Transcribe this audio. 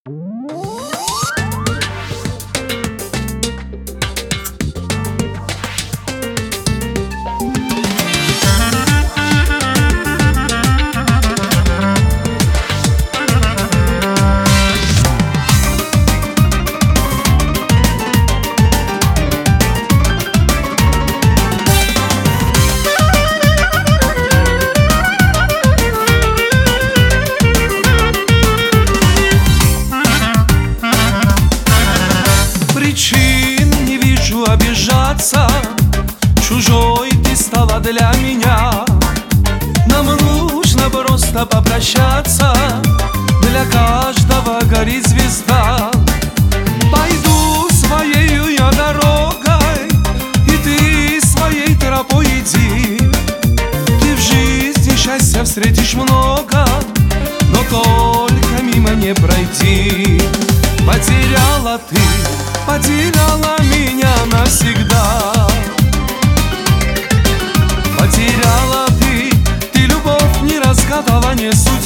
Причин не вижу обижаться, чужой ты стала для меня. Нам нужно просто попрощаться, для каждого горит звезда. Пойду своею я дорогой, и ты своей тропой иди. Ты в жизни счастья встретишь много, но только мимо не пройти. Потеряла ты, потеряла меня навсегда. Потеряла ты любовь не разгадала, не судьба.